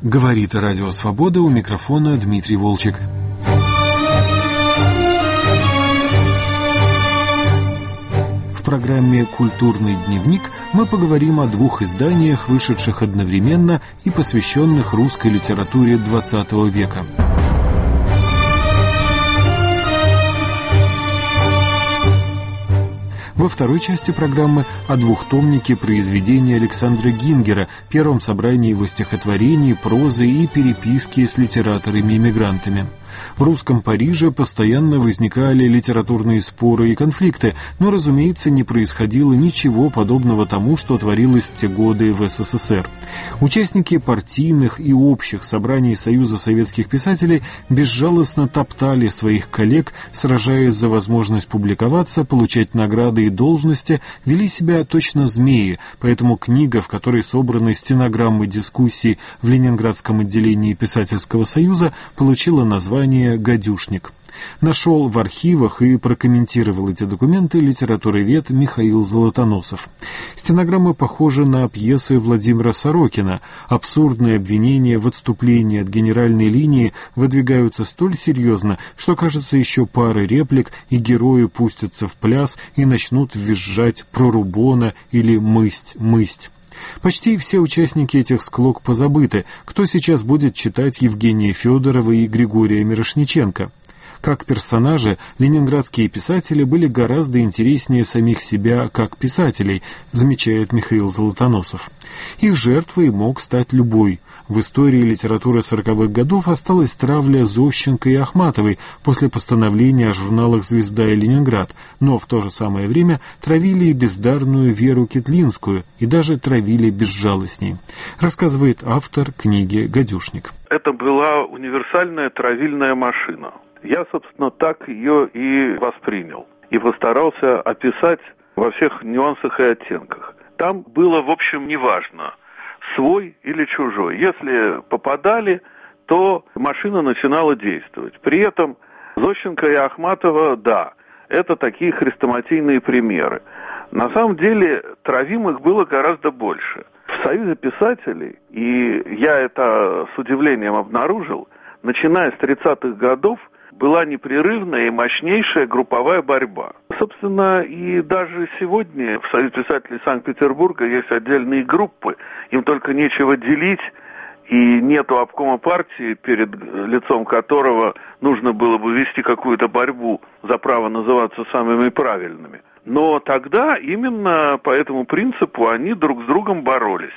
Говорит Радио Свобода, у микрофона Дмитрий Волчек. В программе «Культурный дневник» мы поговорим о двух изданиях, вышедших одновременно и посвященных русской литературе XX века. Во второй части программы о двухтомнике произведений Александра Гингера, первом собрании его стихотворений, прозы и переписки с литераторами-эмигрантами. В русском Париже постоянно возникали литературные споры и конфликты, но, разумеется, не происходило ничего подобного тому, что творилось в те годы в СССР. Участники партийных и общих собраний Союза советских писателей безжалостно топтали своих коллег, сражаясь за возможность публиковаться, получать награды и должности, вели себя точно змеи, поэтому книга, в которой собраны стенограммы дискуссий в Ленинградском отделении Писательского союза, получила название «Гадюшник». Нашел в архивах и прокомментировал эти документы литературовед Михаил Золотоносов. Стенограммы похожи на пьесы Владимира Сорокина. Абсурдные обвинения в отступлении от генеральной линии выдвигаются столь серьезно, что, кажется, еще пара реплик, и герои пустятся в пляс и начнут визжать про Рубона или «Мысть». Почти все участники этих склок позабыты. Кто сейчас будет читать Евгения Федорова и Григория Мирошниченко? Как персонажи, ленинградские писатели были гораздо интереснее самих себя как писателей, замечает Михаил Золотоносов. Их жертвой мог стать любой. В истории литературы 40-х годов осталась травля Зощенко и Ахматовой после постановления о журналах «Звезда» и «Ленинград», но в то же самое время травили и бездарную Веру Китлинскую, и даже травили безжалостней, рассказывает автор книги «Гадюшник». Это была универсальная травильная машина. Я, собственно, так ее и воспринял. И постарался описать во всех нюансах и оттенках. Там было, в общем, неважно, свой или чужой. Если попадали, то машина начинала действовать. При этом Зощенко и Ахматова, да, это такие хрестоматийные примеры. На самом деле травимых было гораздо больше. В Союзе писателей, и я это с удивлением обнаружил, начиная с 30-х годов, была непрерывная и мощнейшая групповая борьба. Собственно, и даже сегодня в Союзе писателей Санкт-Петербурга есть отдельные группы, им только нечего делить, и нету обкома партии, перед лицом которого нужно было бы вести какую-то борьбу за право называться самыми правильными. Но тогда именно по этому принципу они друг с другом боролись.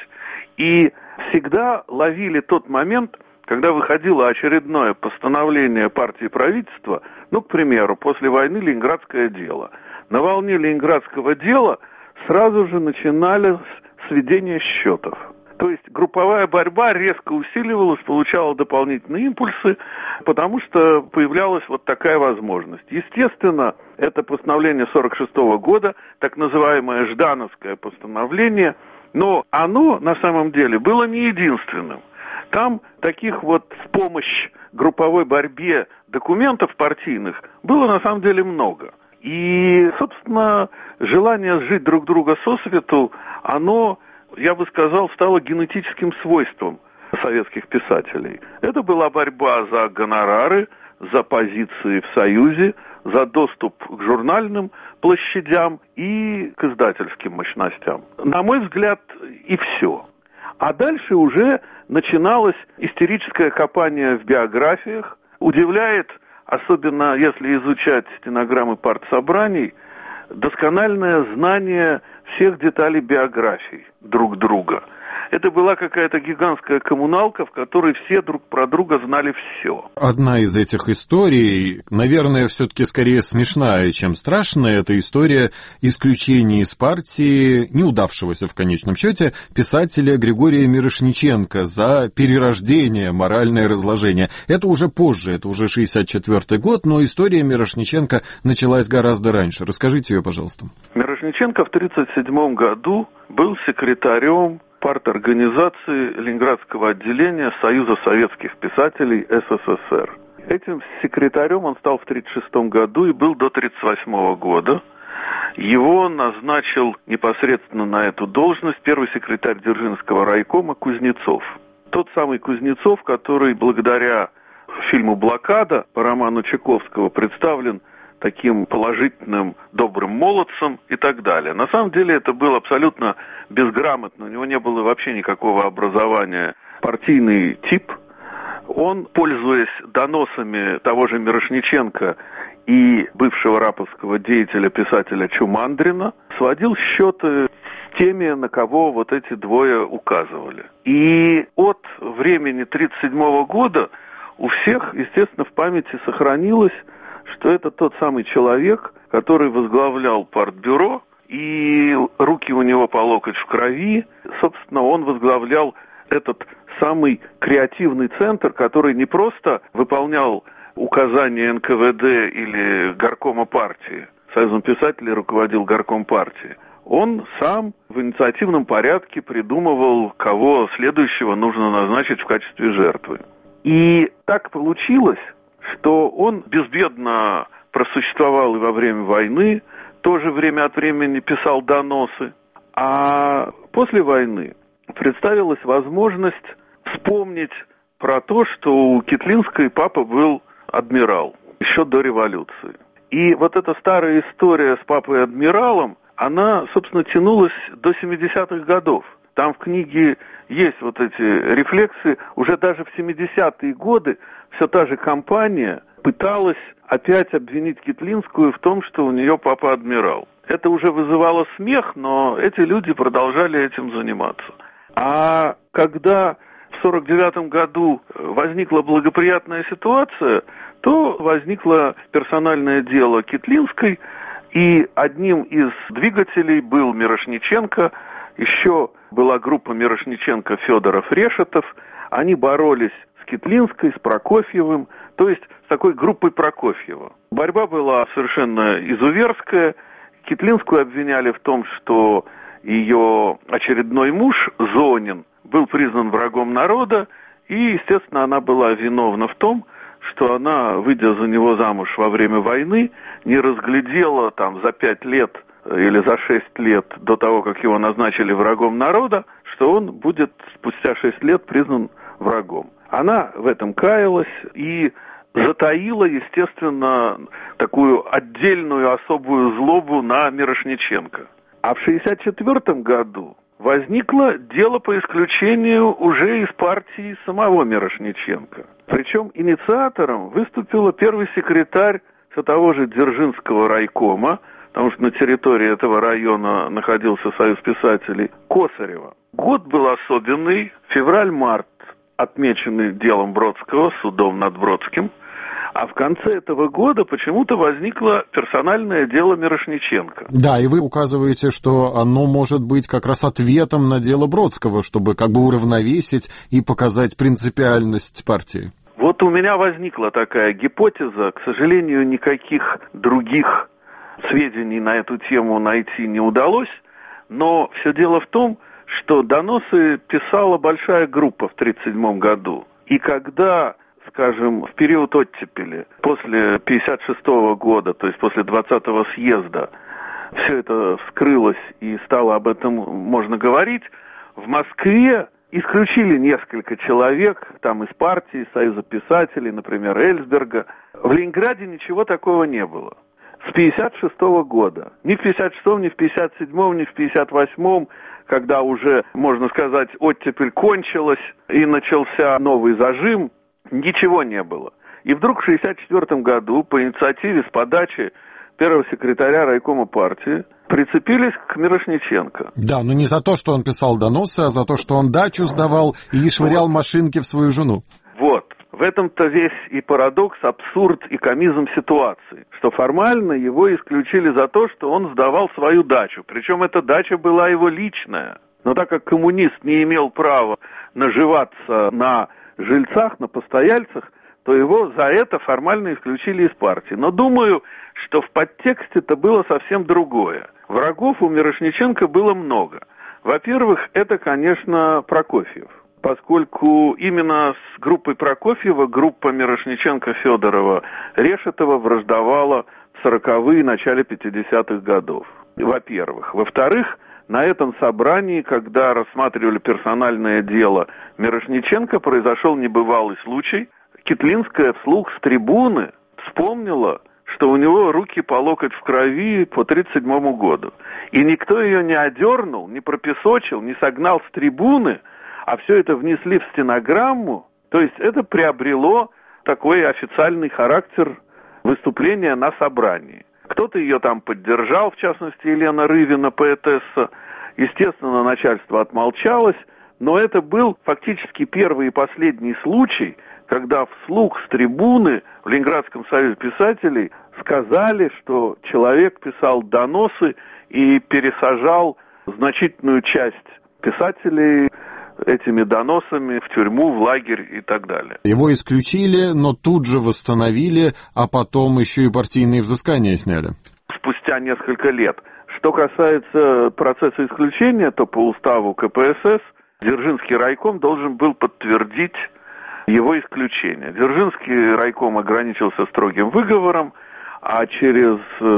И всегда ловили тот момент, когда выходило очередное постановление партии и правительства, к примеру, после войны Ленинградское дело. На волне Ленинградского дела сразу же начинали сведение счетов. То есть групповая борьба резко усиливалась, получала дополнительные импульсы, потому что появлялась вот такая возможность. Естественно, это постановление 1946 года, так называемое Ждановское постановление, но оно на самом деле было не единственным. Там таких вот в помощь групповой борьбе документов партийных было на самом деле много. И, собственно, желание сжить друг друга сосвету, оно, я бы сказал, стало генетическим свойством советских писателей. Это была борьба за гонорары, за позиции в Союзе, за доступ к журнальным площадям и к издательским мощностям. На мой взгляд, и все. А дальше уже начиналось истерическое копание в биографиях. Удивляет, особенно если изучать стенограммы партсобраний, доскональное знание всех деталей биографий друг друга. Это была какая-то гигантская коммуналка, в которой все друг про друга знали все. Одна из этих историй, наверное, все-таки скорее смешная, чем страшная, это история исключения из партии неудавшегося в конечном счете писателя Григория Мирошниченко за перерождение, моральное разложение. Это уже позже, это уже 1964 год, но история Мирошниченко началась гораздо раньше. Расскажите ее, пожалуйста. Мирошниченко в 1937 году был секретарем парторганизации Ленинградского отделения Союза советских писателей СССР. Этим секретарем он стал в 1936 году и был до 1938 года. Его назначил непосредственно на эту должность первый секретарь Дзержинского райкома Кузнецов. тот самый Кузнецов, который благодаря фильму «Блокада» по роману Чайковского представлен таким положительным, добрым молодцем и так далее. На самом деле это был абсолютно безграмотный, у него не было вообще никакого образования, партийный тип. Он, пользуясь доносами того же Мирошниченко и бывшего раповского деятеля, писателя Чумандрина, сводил счеты с теми, на кого вот эти двое указывали. И от времени 1937 года у всех, естественно, в памяти сохранилось, что это тот самый человек, который возглавлял партбюро, и руки у него по локоть в крови. Собственно, он возглавлял этот самый креативный центр, который не просто выполнял указания НКВД или горкома партии, Союзом писателей руководил горком партии. Он сам в инициативном порядке придумывал, кого следующего нужно назначить в качестве жертвы. И так получилось, что он безбедно просуществовал и во время войны, тоже время от времени писал доносы, а после войны представилась возможность вспомнить про то, что у Китлинской папа был адмирал еще до революции. И вот эта старая история с папой-адмиралом, она, собственно, тянулась до 70-х годов. Там в книге есть вот эти рефлексы. Уже даже в 70-е годы все та же компания пыталась опять обвинить Китлинскую в том, что у нее папа адмирал. Это уже вызывало смех, но эти люди продолжали этим заниматься. А когда в 1949 году возникла благоприятная ситуация, то возникло персональное дело Китлинской, и одним из двигателей был Мирошниченко, еще была группа Мирошниченко, Федоров, Решетов. Они боролись с Китлинской, с Прокофьевым, то есть с такой группой Прокофьева. Борьба была совершенно изуверская. Китлинскую обвиняли в том, что ее очередной муж, Зонин, был признан врагом народа, и, естественно, она была виновна в том, что она, выйдя за него замуж во время войны, не разглядела там за 5 лет или за 6 лет до того, как его назначили врагом народа, что он будет спустя 6 лет признан врагом. Она в этом каялась и затаила, естественно, такую отдельную особую злобу на Мирошниченко. А в 1964 году возникло дело по исключению уже из партии самого Мирошниченко. Причем инициатором выступила первый секретарь все того же Дзержинского райкома, потому что на территории этого района находился Союз писателей, Косарева. Год был особенный, февраль-март, отмеченный делом Бродского, судом над Бродским, а в конце этого года почему-то возникло персональное дело Мирошниченко. Да, и вы указываете, что оно может быть как раз ответом на дело Бродского, чтобы как бы уравновесить и показать принципиальность партии. Вот у меня возникла такая гипотеза, к сожалению, никаких других сведений на эту тему найти не удалось, но все дело в том, что доносы писала большая группа в 1937 году. И когда, скажем, в период оттепели, после 1956 года, то есть после 20-го съезда, все это вскрылось и стало об этом можно говорить, в Москве исключили несколько человек, там из партии, Союза писателей, например, Эльсберга. В Ленинграде ничего такого не было. С 1956 года. Ни в 1956, ни в 1957, ни в 1958, когда уже, можно сказать, оттепель кончилась и начался новый зажим, ничего не было. И вдруг в 1964 году по инициативе с подачи первого секретаря райкома партии прицепились к Мирошниченко. Да, но не за то, что он писал доносы, а за то, что он дачу сдавал и швырял машинки в свою жену. Вот. В этом-то весь и парадокс, абсурд и комизм ситуации, что формально его исключили за то, что он сдавал свою дачу. Причем эта дача была его личная. Но так как коммунист не имел права наживаться на жильцах, на постояльцах, то его за это формально исключили из партии. Но думаю, что в подтексте-то было совсем другое. Врагов у Мирошниченко было много. Во-первых, это, конечно, Прокофьев. Поскольку именно с группой Прокофьева группа Мирошниченко, Федорова, Решетова враждовала в 40-е, начале 50-х годов. Во-первых. Во-вторых, на этом собрании, когда рассматривали персональное дело Мирошниченко, произошел небывалый случай. Китлинская вслух с трибуны вспомнила, что у него руки по локоть в крови по 1937 году. И никто ее не одернул, не пропесочил, не согнал с трибуны, а все это внесли в стенограмму. То есть это приобрело такой официальный характер выступления на собрании. Кто-то ее там поддержал, в частности, Елена Рывина, поэтесса. Естественно, начальство отмолчалось, но это был фактически первый и последний случай, когда вслух с трибуны в Ленинградском союзе писателей сказали, что человек писал доносы и пересажал значительную часть писателей этими доносами в тюрьму, в лагерь и так далее. Его исключили, но тут же восстановили, а потом еще и партийные взыскания сняли. Спустя несколько лет. Что касается процесса исключения, то по уставу КПСС Дзержинский райком должен был подтвердить его исключение. Дзержинский райком ограничился строгим выговором, а через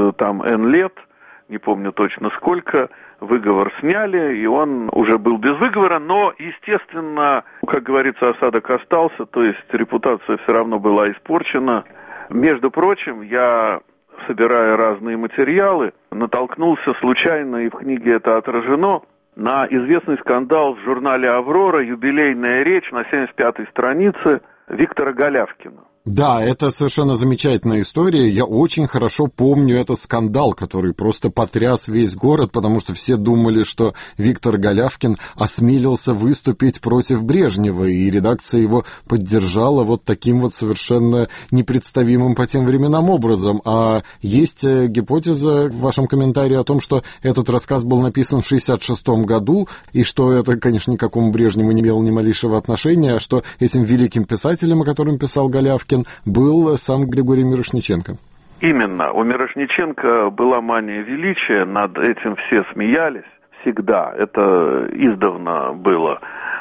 N лет, не помню точно сколько, выговор сняли, и он уже был без выговора, но, естественно, как говорится, осадок остался, то есть репутация все равно была испорчена. Между прочим, я, собирая разные материалы, натолкнулся случайно, и в книге это отражено, на известный скандал в журнале «Аврора», юбилейная речь на 75-й странице Виктора Голявкина. Да, это совершенно замечательная история. Я очень хорошо помню этот скандал, который просто потряс весь город, потому что все думали, что Виктор Голявкин осмелился выступить против Брежнева, и редакция его поддержала вот таким вот совершенно непредставимым по тем временам образом. А есть гипотеза в вашем комментарии о том, что этот рассказ был написан в 1966 году, и что это, конечно, ни к какому Брежневу не имело ни малейшего отношения, а что этим великим писателем, о котором писал Голявкин, был сам Григорий Мирошниченко. Именно. У Мирошниченко была мания величия, над этим все смеялись всегда. Это издавна было.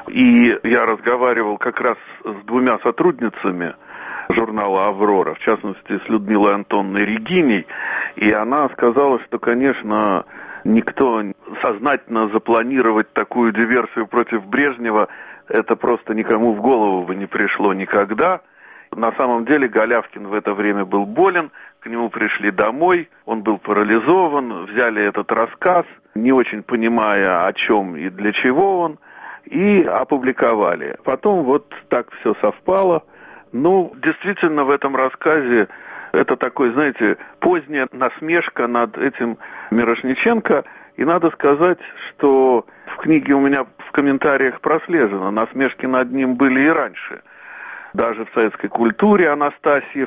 И я разговаривал как раз с двумя сотрудницами журнала «Аврора», в частности, с Людмилой Антонной Региней, и она сказала, что, конечно, никто сознательно запланировать такую диверсию против Брежнева, это просто никому в голову бы не пришло никогда. На самом деле Голявкин в это время был болен, к нему пришли домой, он был парализован, взяли этот рассказ, не очень понимая, о чем и для чего он, и опубликовали. Потом вот так все совпало. Ну, действительно, в этом рассказе это такой, знаете, поздняя насмешка над этим Мирошниченко, и надо сказать, что в книге у меня в комментариях прослежено, насмешки над ним были и раньше. Даже в советской культуре Анастасьев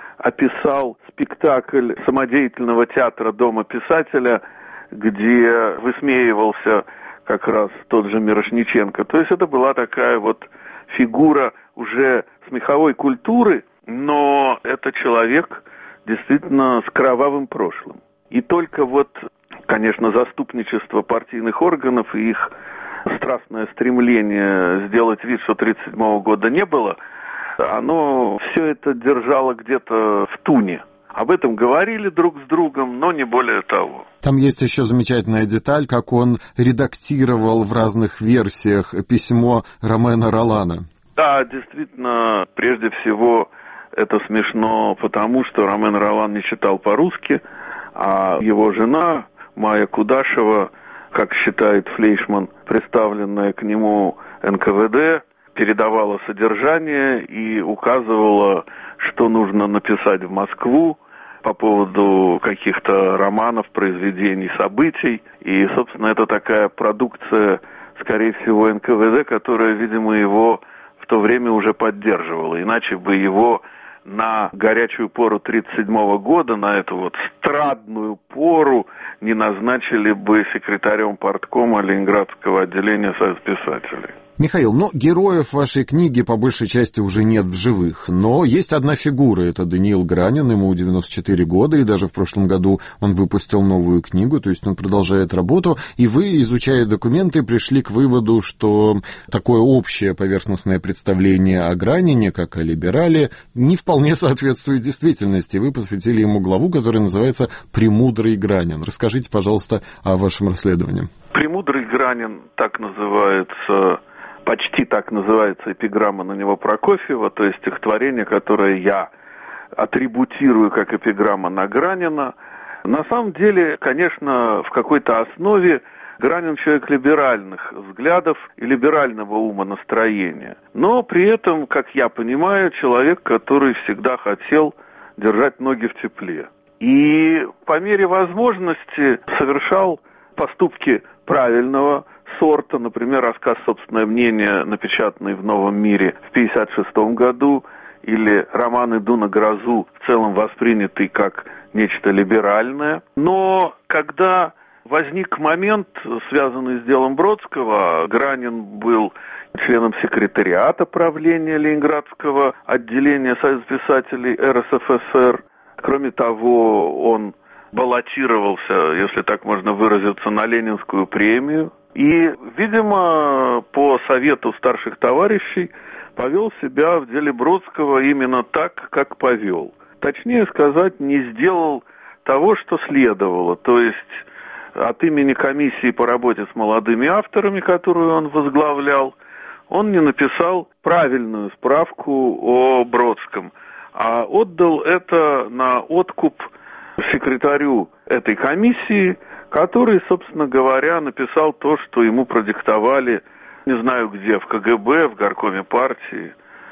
описал спектакль самодеятельного театра Дома писателя, где высмеивался как раз тот же Мирошниченко. То есть это была такая вот фигура уже смеховой культуры, но это человек действительно с кровавым прошлым. И только вот, конечно, заступничество партийных органов и их страстное стремление сделать вид, что 1937 года не было, оно все это держало где-то в туне. Об этом говорили друг с другом, но не более того. Там есть еще замечательная деталь, как он редактировал в разных версиях письмо Ромена Ролана. Да, действительно, прежде всего это смешно, потому что Ромен Ролан не читал по-русски, а его жена Майя Кудашева, как считает Флейшман, представленная к нему НКВД, передавала содержание и указывала, что нужно написать в Москву по поводу каких-то романов, произведений, событий. И, собственно, это такая продукция, скорее всего, НКВД, которая, видимо, его в то время уже поддерживала. Иначе бы его на горячую пору 1937 года, на эту вот страдную пору, не назначили бы секретарем парткома Ленинградского отделения Союза писателей. Михаил, героев вашей книги по большей части уже нет в живых, но есть одна фигура, это Даниил Гранин, ему 94 года, и даже в прошлом году он выпустил новую книгу, то есть он продолжает работу, и вы, изучая документы, пришли к выводу, что такое общее поверхностное представление о Гранине, как о либерале, не вполне соответствует действительности. Вы посвятили ему главу, которая называется «Премудрый Гранин». Расскажите, пожалуйста, о вашем расследовании. «Премудрый Гранин» так называется... Почти так называется эпиграмма на него Прокофьева, то есть стихотворение, которое я атрибутирую как эпиграмма на Гранина. На самом деле, конечно, в какой-то основе Гранин человек либеральных взглядов и либерального умонастроения. Но при этом, как я понимаю, человек, который всегда хотел держать ноги в тепле. И по мере возможности совершал поступки правильного сорта, например, рассказ «Собственное мнение», напечатанный в «Новом мире» в 1956 году, или роман «Иду на грозу», в целом воспринятый как нечто либеральное. Но когда возник момент, связанный с делом Бродского, Гранин был членом секретариата правления Ленинградского отделения Союза писателей РСФСР. Кроме того, он баллотировался, если так можно выразиться, на Ленинскую премию. И, видимо, по совету старших товарищей повел себя в деле Бродского именно так, как повел. Точнее сказать, не сделал того, что следовало. То есть от имени комиссии по работе с молодыми авторами, которую он возглавлял, он не написал правильную справку о Бродском, а отдал это на откуп секретарю этой комиссии, который, собственно говоря, написал то, что ему продиктовали, не знаю где, в КГБ, в горкоме партии.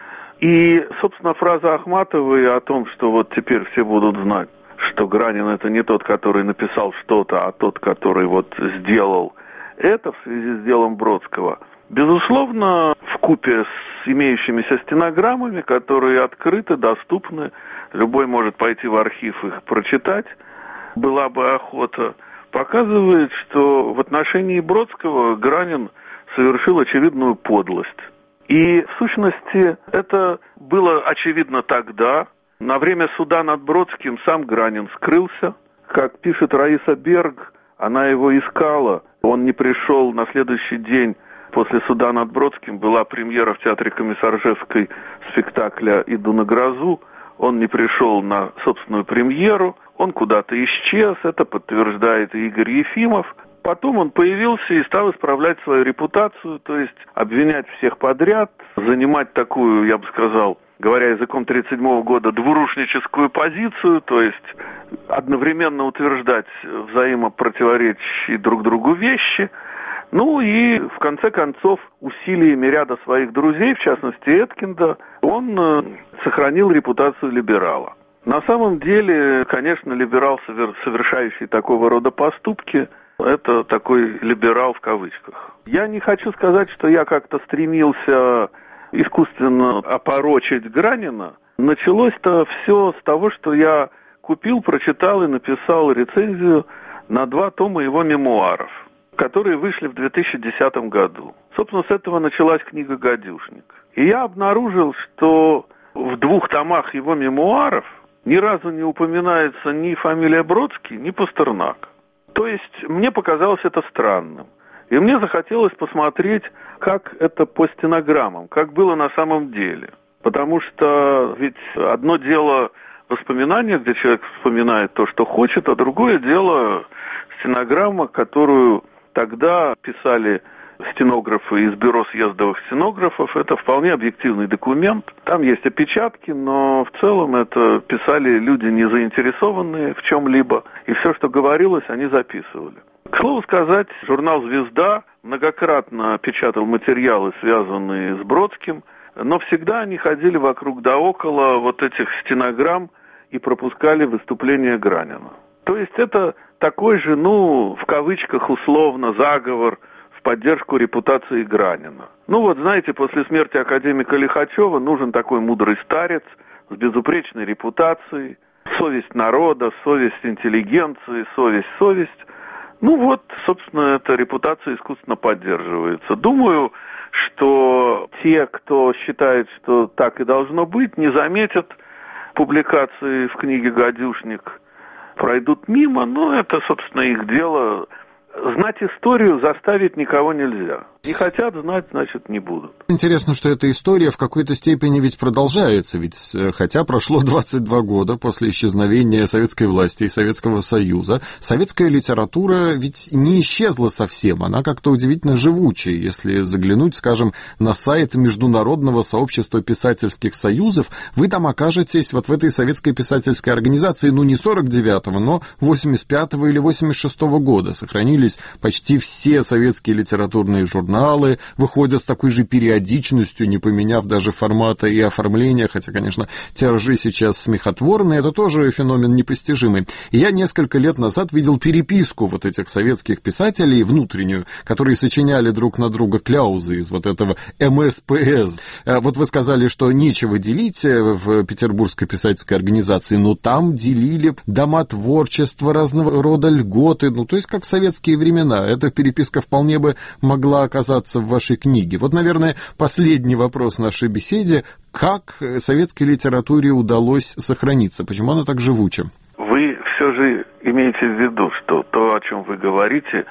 И, собственно, фраза Ахматовой о том, что вот теперь все будут знать, что Гранин это не тот, который написал что-то, а тот, который вот сделал это в связи с делом Бродского, безусловно, вкупе с имеющимися стенограммами, которые открыты, доступны, любой может пойти в архив их прочитать, была бы охота, показывает, что в отношении Бродского Гранин совершил очевидную подлость. И, в сущности, это было очевидно тогда. На время суда над Бродским сам Гранин скрылся. Как пишет Раиса Берг, она его искала. Он не пришел на следующий день после суда над Бродским. Была премьера в театре Комиссаржевской спектакля «Иду на грозу». Он не пришел на собственную премьеру. Он куда-то исчез, это подтверждает и Игорь Ефимов. Потом он появился и стал исправлять свою репутацию, то есть обвинять всех подряд, занимать такую, я бы сказал, говоря языком 1937 года, двурушническую позицию, то есть одновременно утверждать взаимопротиворечащие друг другу вещи. Ну и, в конце концов, усилиями ряда своих друзей, в частности Эткинда, он сохранил репутацию либерала. На самом деле, конечно, либерал, совершающий такого рода поступки, это такой либерал в кавычках. Я не хочу сказать, что я как-то стремился искусственно опорочить Гранина. Началось-то все с того, что я купил, прочитал и написал рецензию на 2 тома его мемуаров, которые вышли в 2010 году. Собственно, с этого началась книга «Гадюшник». И я обнаружил, что в 2 томах его мемуаров ни разу не упоминается ни фамилия Бродский, ни Пастернак. То есть мне показалось это странным. И мне захотелось посмотреть, как это по стенограммам, как было на самом деле. Потому что ведь одно дело воспоминания, где человек вспоминает то, что хочет, а другое дело стенограмма, которую тогда писали стенографы из бюро съездовых стенографов. Это вполне объективный документ. Там есть опечатки, но в целом это писали люди, не заинтересованные в чем-либо. И все, что говорилось, они записывали. К слову сказать, журнал «Звезда» многократно печатал материалы, связанные с Бродским, но всегда они ходили вокруг да около вот этих стенограмм и пропускали выступления Гранина. То есть это такой же, в кавычках условно, заговор в поддержку репутации Гранина. Вот знаете, после смерти академика Лихачева нужен такой мудрый старец с безупречной репутацией, совесть народа, совесть интеллигенции, совесть. Собственно, эта репутация искусственно поддерживается. Думаю, что те, кто считает, что так и должно быть, не заметят публикации в книге «Гадюшник», пройдут мимо, но это, собственно, их дело. Знать историю заставить никого нельзя. Не хотят знать, значит, не будут. Интересно, что эта история в какой-то степени ведь продолжается, ведь хотя прошло 22 года после исчезновения советской власти и Советского Союза, советская литература ведь не исчезла совсем, она как-то удивительно живучая. Если заглянуть, скажем, на сайт Международного сообщества писательских союзов, вы там окажетесь вот в этой советской писательской организации, ну не 49-го, но 85-го или 86-го года. Сохранились почти все советские литературные журналы, выходят с такой же периодичностью, не поменяв даже формата и оформления, хотя, конечно, тиражи сейчас смехотворные, это тоже феномен непостижимый. И я несколько лет назад видел переписку вот этих советских писателей, внутреннюю, которые сочиняли друг на друга кляузы из вот этого МСПС. Вот вы сказали, что нечего делить в Петербургской писательской организации, но там делили дома творчества, разного рода льготы, ну, то есть как в советские времена. Эта переписка вполне бы могла оказаться в вашей книге. Вот, наверное, последний вопрос в нашей беседе. Как советской литературе удалось сохраниться? Почему она так живуча? Вы все же имеете в виду, что то, о чем вы говорите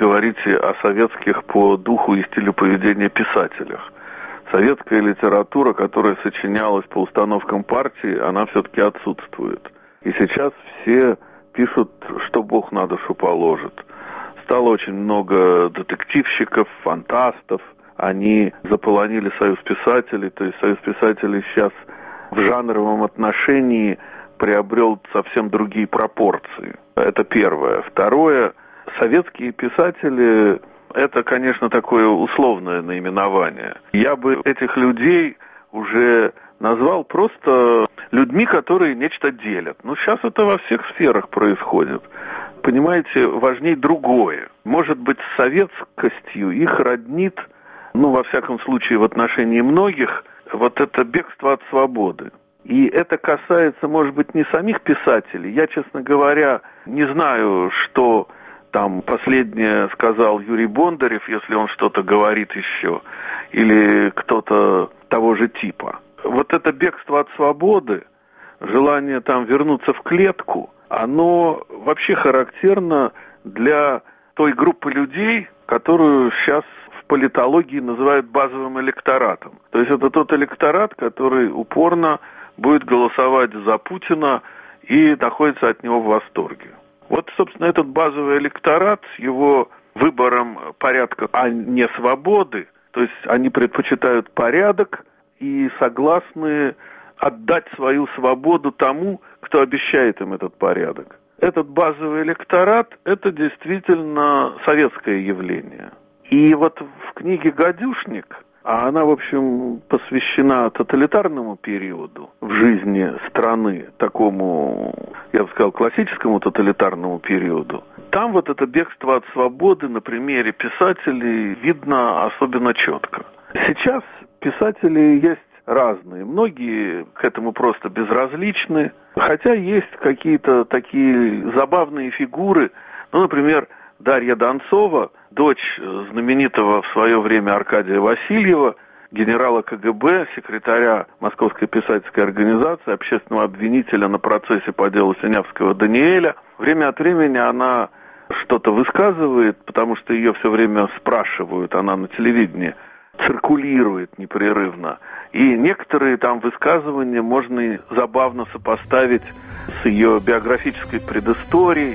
о советских по духу и стилю поведения писателях. Советская литература, которая сочинялась по установкам партии, она все-таки отсутствует. И сейчас все пишут, что Бог на душу положит. Стало очень много детективщиков, фантастов. Они заполонили Союз писателей. То есть Союз писателей сейчас в жанровом отношении приобрел совсем другие пропорции. Это первое. Второе. Советские писатели – это, конечно, такое условное наименование. Я бы этих людей уже назвал просто людьми, которые нечто делят. Ну, сейчас это во всех сферах происходит. Понимаете, важнее другое. Может быть, с советскостью их роднит, ну, во всяком случае, в отношении многих, вот это бегство от свободы. И это касается, может быть, не самих писателей. Я, честно говоря, не знаю, что там последнее сказал Юрий Бондарев, если он что-то говорит еще, или кто-то того же типа. Вот это бегство от свободы, желание там вернуться в клетку, оно вообще характерно для той группы людей, которую сейчас в политологии называют базовым электоратом. То есть это тот электорат, который упорно будет голосовать за Путина и находится от него в восторге. Вот, собственно, этот базовый электорат с его выбором порядка, а не свободы, то есть они предпочитают порядок и согласны отдать свою свободу тому, кто обещает им этот порядок. Этот базовый электорат – это действительно советское явление. И вот в книге «Гадюшник», а она, в общем, посвящена тоталитарному периоду в жизни страны, такому, я бы сказал, классическому тоталитарному периоду, там вот это бегство от свободы на примере писателей видно особенно четко. Сейчас писатели есть разные. Многие к этому просто безразличны, хотя есть какие-то такие забавные фигуры. Ну, например, Дарья Донцова, дочь знаменитого в свое время Аркадия Васильева, генерала КГБ, секретаря Московской писательской организации, общественного обвинителя на процессе по делу Синявского Даниэля. Время от времени она что-то высказывает, потому что ее все время спрашивают, она на телевидении циркулирует непрерывно. И некоторые там высказывания можно и забавно сопоставить с ее биографической предысторией.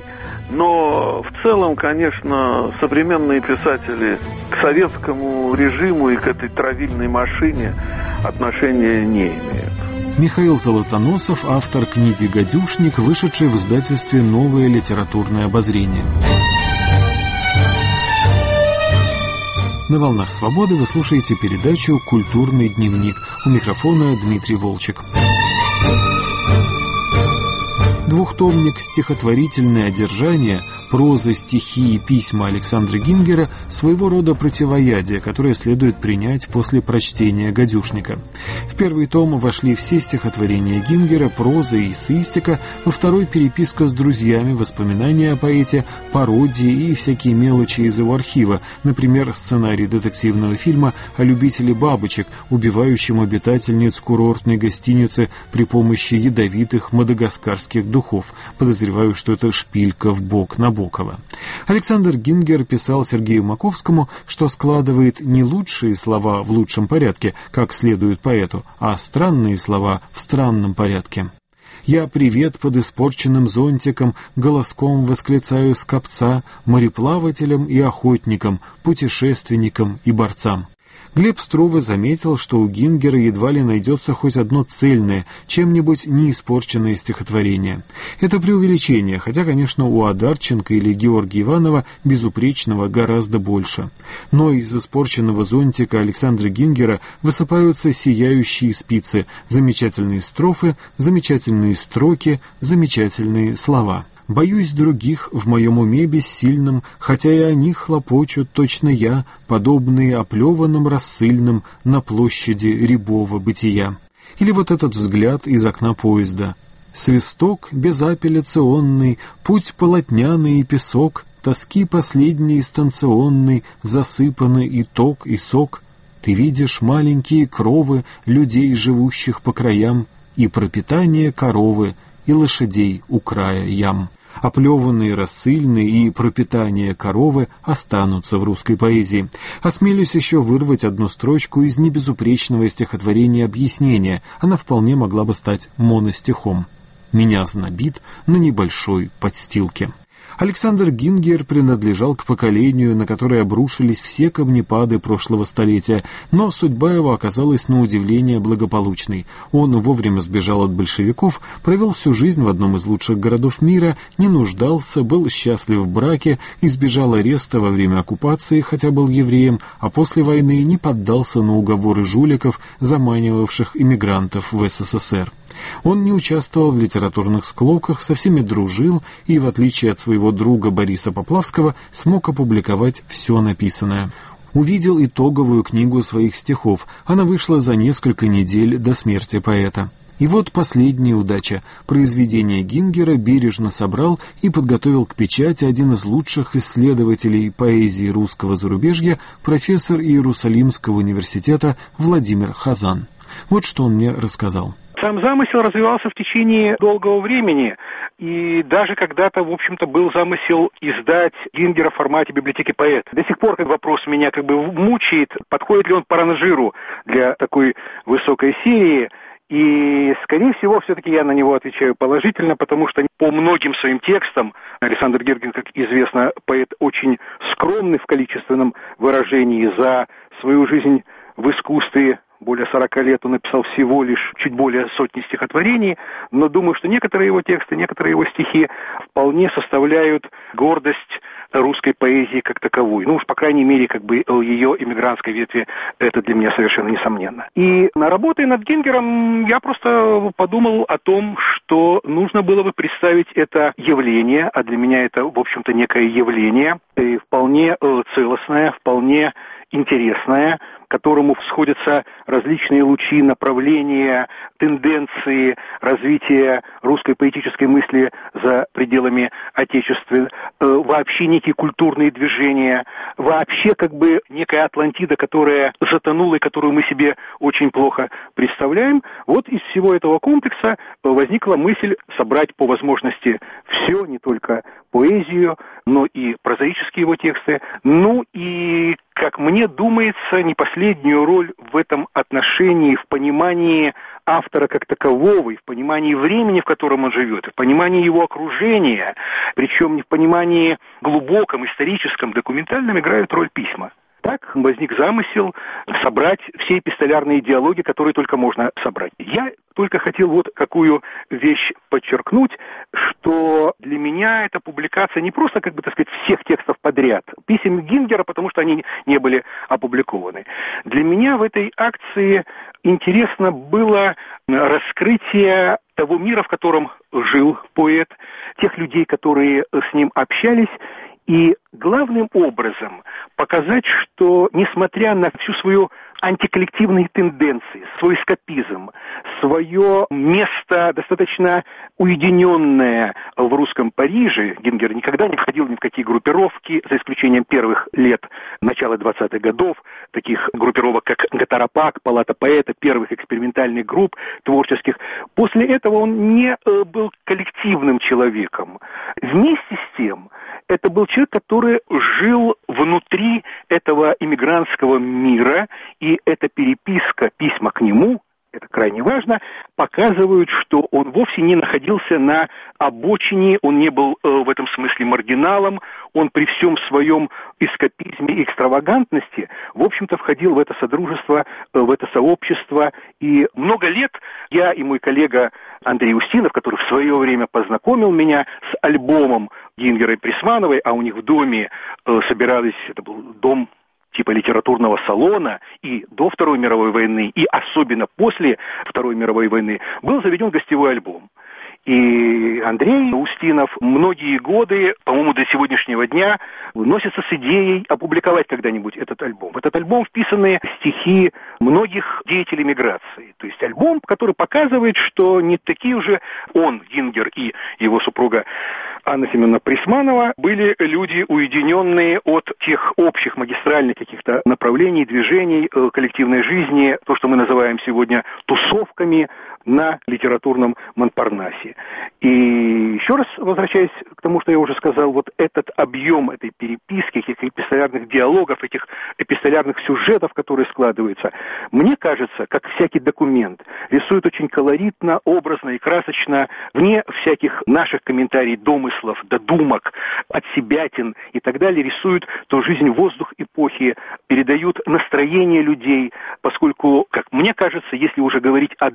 Но в целом, конечно, современные писатели к советскому режиму и к этой травильной машине отношения не имеют. Михаил Золотоносов, автор книги «Гадюшник», вышедшей в издательстве «Новое литературное обозрение». На «Волнах свободы» вы слушаете передачу «Культурный дневник». У микрофона Дмитрий Волчек. Двухтомник «Стихотворительное одержание», проза, стихи и письма Александра Гингера – своего рода противоядие, которое следует принять после прочтения «Гадюшника». В первый том вошли все стихотворения Гингера, проза и эссеистика, во второй – переписка с друзьями, воспоминания о поэте, пародии и всякие мелочи из его архива, например, сценарий детективного фильма о любителе бабочек, убивающем обитательниц курортной гостиницы при помощи ядовитых мадагаскарских духов. Подозреваю, что это шпилька в бок Набокова. Александр Гингер писал Сергею Маковскому, что складывает не лучшие слова в лучшем порядке, как следует поэту, а странные слова в странном порядке. «Я привет под испорченным зонтиком, голоском восклицаю скопца, мореплавателям и охотникам, путешественникам и борцам». Глеб Струве заметил, что у Гингера едва ли найдется хоть одно цельное, чем-нибудь неиспорченное стихотворение. Это преувеличение, хотя, конечно, у Одарченко или Георгия Иванова безупречного гораздо больше. Но из испорченного зонтика Александра Гингера высыпаются сияющие спицы, замечательные строфы, замечательные строки, замечательные слова. Боюсь других в моем уме бессильном, хотя и они хлопочут точно я, подобные оплеванным рассыльным на площади рябого бытия. Или вот этот взгляд из окна поезда. Свисток безапелляционный, путь полотняный и песок, тоски последний станционный, засыпаны и ток, и сок. Ты видишь маленькие кровы людей, живущих по краям, и пропитание коровы, и лошадей у края ям. Оплеванные рассыльные и пропитание коровы останутся в русской поэзии. Осмелюсь еще вырвать одну строчку из небезупречного стихотворения «Объяснение». Она вполне могла бы стать моностихом. «Меня знобит на небольшой подстилке». Александр Гингер принадлежал к поколению, на которое обрушились все камнепады прошлого столетия, но судьба его оказалась на удивление благополучной. Он вовремя сбежал от большевиков, провел всю жизнь в одном из лучших городов мира, не нуждался, был счастлив в браке, избежал ареста во время оккупации, хотя был евреем, а после войны не поддался на уговоры жуликов, заманивавших иммигрантов в СССР. Он не участвовал в литературных склоках, со всеми дружил и, в отличие от своего друга Бориса Поплавского, смог опубликовать все написанное. Увидел итоговую книгу своих стихов. Она вышла за несколько недель до смерти поэта. И вот последняя удача. Произведение Гингера бережно собрал и подготовил к печати один из лучших исследователей поэзии русского зарубежья, профессор Иерусалимского университета Владимир Хазан. Вот что он мне рассказал. Сам замысел развивался в течение долгого времени, и даже когда-то, в общем-то, был замысел издать Гингера в формате библиотеки поэта. До сих пор вопрос меня мучает, подходит ли он по ранжиру для такой высокой серии. И, скорее всего, все-таки я на него отвечаю положительно, потому что по многим своим текстам Александр Гингер, как известно, поэт очень скромный в количественном выражении. За свою жизнь в искусстве более 40 лет он написал всего лишь чуть более сотни стихотворений, но думаю, что некоторые его тексты, некоторые его стихи вполне составляют гордость русской поэзии как таковой. Ну уж, по крайней мере, ее иммигрантской ветви, это для меня совершенно несомненно. И работая над Гингером, я просто подумал о том, что нужно было бы представить это явление, а для меня это, в общем-то, некое явление, и вполне целостное, вполне интересное, к которому всходятся различные лучи, направления, тенденции развития русской поэтической мысли за пределами Отечества, вообще некие культурные движения, вообще некая Атлантида, которая затонула и которую мы себе очень плохо представляем. Вот из всего этого комплекса возникла мысль собрать по возможности все, не только поэзию, но и прозаические его тексты, ну и, как мне думается, не последнюю роль в этом отношении, в понимании автора как такового, и в понимании времени, в котором он живет, и в понимании его окружения, причем не в понимании глубоком, историческом, документальном, играют роль письма. Так возник замысел собрать все эпистолярные диалоги, которые только можно собрать. Я только хотел вот какую вещь подчеркнуть, что для меня эта публикация не просто, всех текстов подряд, писем Гингера, потому что они не были опубликованы. Для меня в этой акции интересно было раскрытие того мира, в котором жил поэт, тех людей, которые с ним общались, и главным образом показать, что несмотря на всю свою антиколлективные тенденции, свой эскапизм, свое место достаточно уединенное в русском Париже, Гингер никогда не входил ни в какие группировки, за исключением первых лет начала 20-х годов, таких группировок, как Гатарапак, Палата поэта, первых экспериментальных групп творческих. После этого он не был коллективным человеком. Вместе с тем, это был человек, который жил внутри этого иммигрантского мира, и эта переписка, письма к нему, это крайне важно, показывают, что он вовсе не находился на обочине, он не был в этом смысле маргиналом, он при всем своем эскапизме и экстравагантности, в общем-то, входил в это содружество, в это сообщество. И много лет я и мой коллега Андрей Устинов, который в свое время познакомил меня с альбомом Гингера и Присмановой, а у них в доме собирались, это был дом типа литературного салона, и до Второй мировой войны, и особенно после Второй мировой войны, был заведен гостевой альбом. И Андрей Устинов многие годы, по-моему, до сегодняшнего дня, носится с идеей опубликовать когда-нибудь этот альбом. В этот альбом вписаны стихи многих деятелей миграции. То есть альбом, который показывает, что не такие уже он, Гингер, и его супруга Анна Семеновна Присманова были люди, уединенные от тех общих магистральных каких-то направлений, движений, коллективной жизни, то, что мы называем сегодня тусовками на литературном Монпарнасе. И еще раз возвращаясь к тому, что я уже сказал, вот этот объем этой переписки, этих эпистолярных диалогов, этих эпистолярных сюжетов, которые складываются, мне кажется, как всякий документ, рисует очень колоритно, образно и красочно, вне всяких наших комментариев, домыслов, додумок, отсебятин и так далее, рисуют то жизнь, воздух эпохи, передают настроение людей, поскольку, как мне кажется, если уже говорить о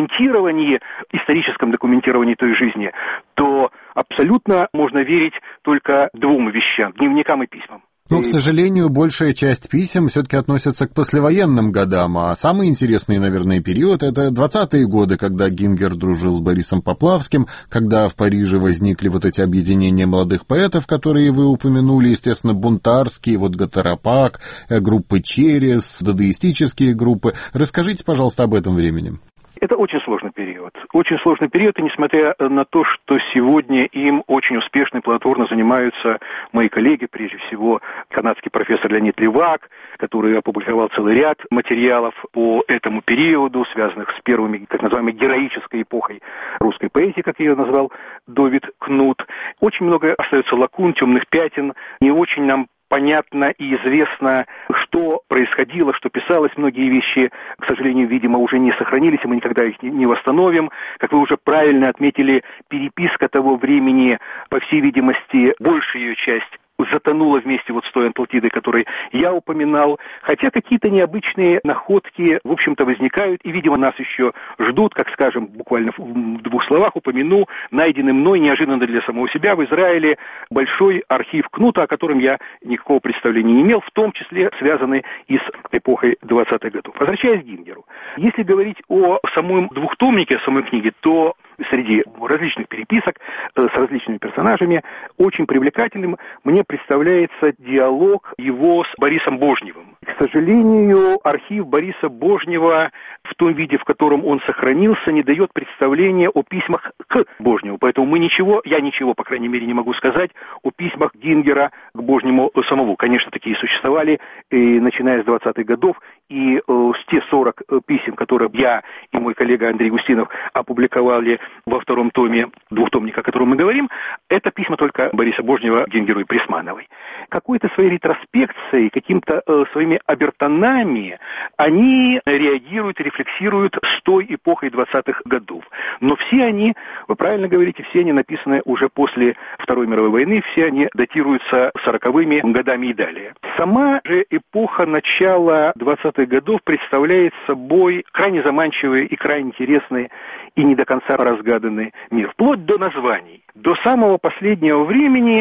историческом документировании той жизни, то абсолютно можно верить только двум вещам – дневникам и письмам. Но, к сожалению, большая часть писем все-таки относится к послевоенным годам, а самый интересный, наверное, период — это 20-е годы, когда Гингер дружил с Борисом Поплавским, когда в Париже возникли вот эти объединения молодых поэтов, которые вы упомянули, естественно, бунтарские, вот Гатарапак, группы «Через», дадаистические группы. Расскажите, пожалуйста, об этом времени. Это очень сложный период. Очень сложный период, и несмотря на то, что сегодня им очень успешно и плодотворно занимаются мои коллеги, прежде всего канадский профессор Леонид Левак, который опубликовал целый ряд материалов по этому периоду, связанных с первыми, так называемой, героической эпохой русской поэзии, как ее назвал Довид Кнут. Очень много остается лакун, темных пятен, не очень нам понятно и известно, что происходило, что писалось. Многие вещи, к сожалению, видимо, уже не сохранились, и мы никогда их не восстановим. Как вы уже правильно отметили, переписка того времени, по всей видимости, большая ее часть затонула вместе вот с той Атлантидой, которой я упоминал. Хотя какие-то необычные находки, в общем-то, возникают, и, видимо, нас еще ждут, как, скажем, буквально в двух словах упомяну, найденный мной неожиданно для самого себя в Израиле большой архив Кнута, о котором я никакого представления не имел, в том числе связанный и с эпохой 20-х годов. Возвращаясь к Гингеру. Если говорить о самом двухтомнике, о самой книге, то среди различных переписок с различными персонажами очень привлекательным мне представляется диалог его с Борисом Божневым. К сожалению, архив Бориса Божнева в том виде, в котором он сохранился, не дает представления о письмах к Божневу. Поэтому я ничего, по крайней мере, не могу сказать о письмах Гингера к Божневу самому. Конечно, такие существовали, начиная с 20-х годов, и с те 40 писем, которые я и мой коллега Андрей Устинов опубликовали во втором томе двухтомника, о котором мы говорим, это письма только Бориса Божнева, Гингеру и Присмановой. Какой-то своей ретроспекцией, каким-то своими обертонами они реагируют и рефлексируют с той эпохой 20-х годов. Но все они, вы правильно говорите, все они написаны уже после Второй мировой войны, все они датируются 40-ми годами и далее. Сама же эпоха начала 20-х годов представляет собой крайне заманчивый и крайне интересный и не до конца разгаданный мир. Вплоть до названий. До самого последнего времени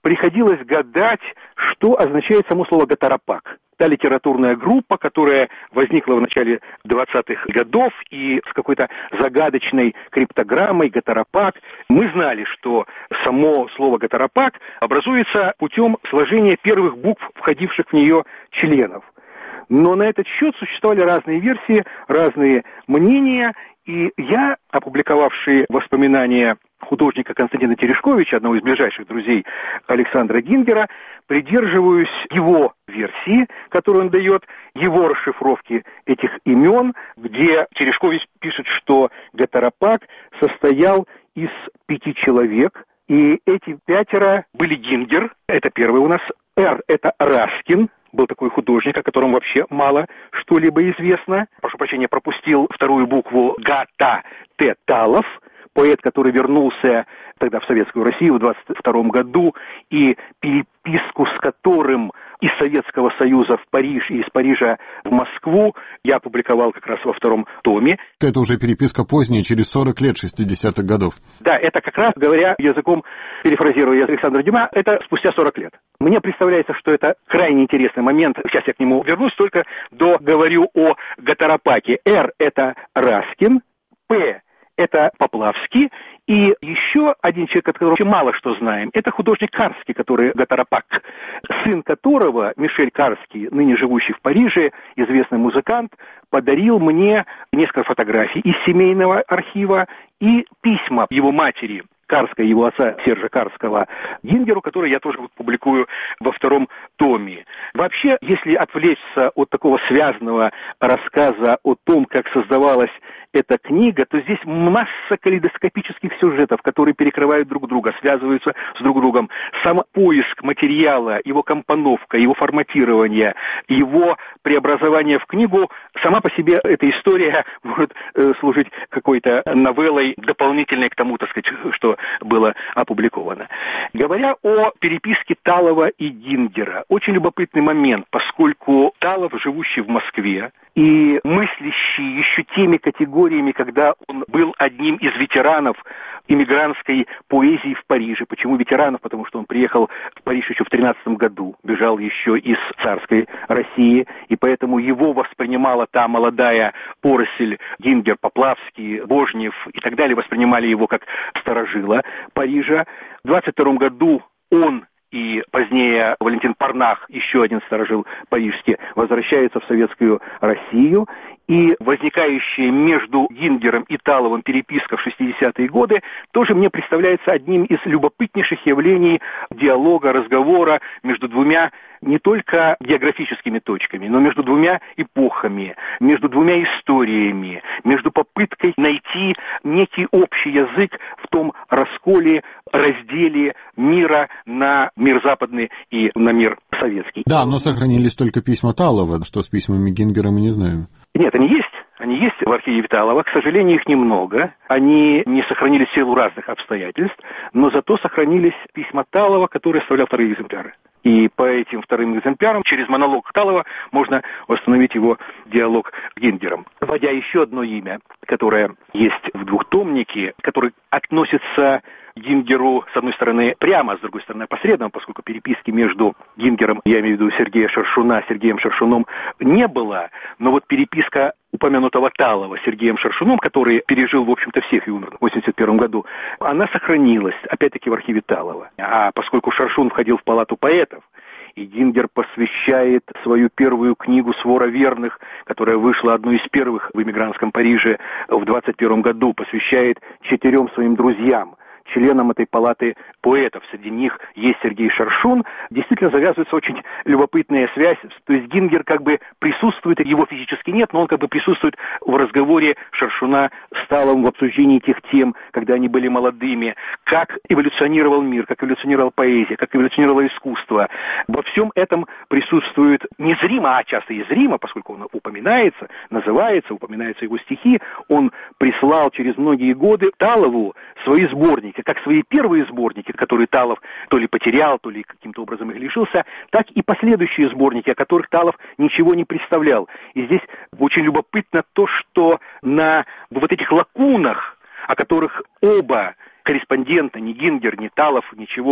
приходилось гадать, что означает само слово «гатарапак». Та литературная группа, которая возникла в начале 20-х годов и с какой-то загадочной криптограммой «гатарапак». Мы знали, что само слово «гатарапак» образуется путем сложения первых букв, входивших в нее членов. Но на этот счет существовали разные версии, разные мнения, и я, опубликовавший воспоминания художника Константина Терешковича, одного из ближайших друзей Александра Гингера, придерживаюсь его версии, которую он дает, его расшифровки этих имен, где Терешкович пишет, что Гатарапак состоял из 5 человек, и эти 5 были Гингер, это первый у нас, Р – это Раскин, был такой художник, о котором вообще мало что-либо известно. Прошу прощения, пропустил вторую букву Гата Т. Талов, поэт, который вернулся тогда в Советскую Россию в 22 году, и переписку с которым из Советского Союза в Париж и из Парижа в Москву я опубликовал как раз во 2 томе. Это уже переписка поздняя, через 40 лет, 60-х годов. Да, это как раз, говоря языком, перефразируя Александра Дюма, это спустя 40 лет. Мне представляется, что это крайне интересный момент, сейчас я к нему вернусь, только договорю о Гатарапаке. Р – это Раскин, П – это Поплавский, и еще один человек, от которого очень мало что знаем, это художник Карский, который Гатарапак, сын которого, Мишель Карский, ныне живущий в Париже, известный музыкант, подарил мне несколько фотографий из семейного архива и письма его матери Карского, его отца Сержа Карского, Гингеру, который я тоже публикую во 2 томе. Вообще, если отвлечься от такого связанного рассказа о том, как создавалась эта книга, то здесь масса калейдоскопических сюжетов, которые перекрывают друг друга, связываются с друг другом. Сам поиск материала, его компоновка, его форматирование, его преобразование в книгу, сама по себе эта история может служить какой-то новеллой, дополнительной к тому, так сказать, что было опубликовано. Говоря о переписке Талова и Гингера, очень любопытный момент, поскольку Талов, живущий в Москве, и мыслящий еще теми категориями, когда он был одним из ветеранов иммигрантской поэзии в Париже. Почему ветеранов? Потому что он приехал в Париж еще в 13 году, бежал еще из царской России, и поэтому его воспринимала та молодая поросль Гингер, Поплавский, Божнев и так далее, воспринимали его как старожила Парижа. В 22 году он и позднее Валентин Парнах, еще один старожил парижский, возвращается в Советскую Россию, и возникающая между Гингером и Таловым переписка в 60-е годы тоже мне представляется одним из любопытнейших явлений диалога, разговора между двумя не только географическими точками, но между двумя эпохами, между двумя историями, между попыткой найти некий общий язык в том расколе, разделе мира на мир западный и на мир советский. Да, но сохранились только письма Талова, что с письмами Гингера мы не знаем. Нет, они есть. Они есть в архиве Талова, к сожалению, их немного. Они не сохранились в силу разных обстоятельств, но зато сохранились письма Талова, которые оставлял 2 экземпляры. И по этим 2 экземплярам, через монолог Талова, можно восстановить его диалог с Гингером. Вводя еще одно имя, которое есть в двухтомнике, которое относится Гингеру, с одной стороны, прямо, а с другой стороны, опосредованно, поскольку переписки между Гингером, я имею в виду Сергея Шершуна, Сергеем Шершуном, не было, но вот переписка упомянутого Талова с Сергеем Шершуном, который пережил, в общем-то, всех и умер в 1981 году, она сохранилась, опять-таки, в архиве Талова. А поскольку Шершун входил в палату поэтов, и Гингер посвящает свою первую книгу «Свора верных», которая вышла одной из первых в эмигрантском Париже в 1921 году, посвящает 4 своим друзьям, членам этой палаты поэтов. Среди них есть Сергей Шершун. Действительно завязывается очень любопытная связь. То есть Гингер как бы присутствует, его физически нет, но он как бы присутствует в разговоре Шершуна с Таловым, в обсуждении тех тем, когда они были молодыми, как эволюционировал мир, как эволюционировала поэзия, как эволюционировало искусство. Во всем этом присутствует незримо, а часто и зримо, поскольку он упоминается, называется, упоминаются его стихи. Он прислал через многие годы Талову свои сборники, как свои первые сборники, которые Талов то ли потерял, то ли каким-то образом их лишился, так и последующие сборники, о которых Талов ничего не представлял. И здесь очень любопытно то, что на вот этих лакунах, о которых оба корреспондента, ни Гингер, ни Талов ничего